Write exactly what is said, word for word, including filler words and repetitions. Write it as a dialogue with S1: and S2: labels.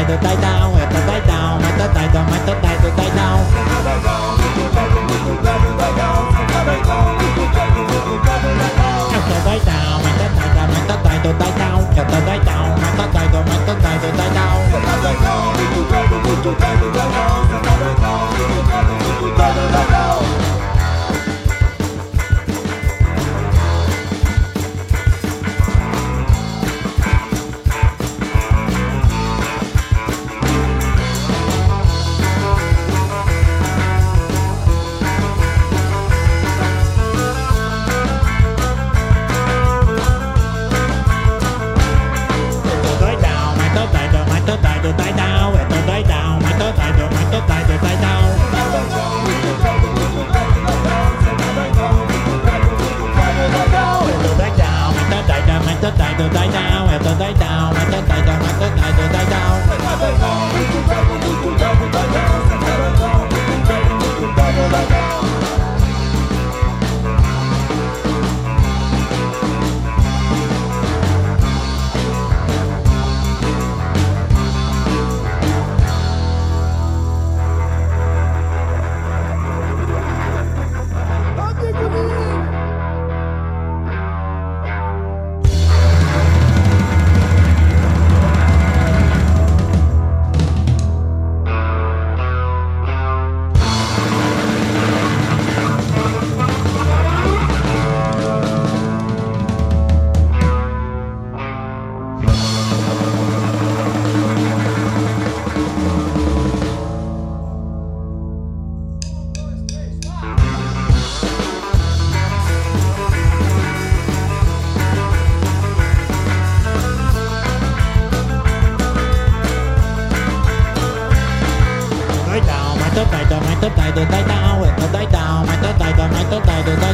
S1: tay từ tay tao, từ tay tao, mày tới tay tao, mày tới tay từ tay tao. Từ tay tao, mày tới tay tao, mày tới tay từ tay tao, từ tay tao, mày tới tay tao, mày tới tay từ tay tao. Tới tay từ tay tao, từ tay tao, mày tới tay từ mày tới tay từ tay tao. Từ tay tao, mày tới tay tao, mày tới tay từ tay tao, từ tay tao, mày tới tay tao, mày tới tay từ tay tao. Tới tay tao, mày tới tay từ tay tao, từ tay tao, mày tới tay tao, mày tới tay từ tay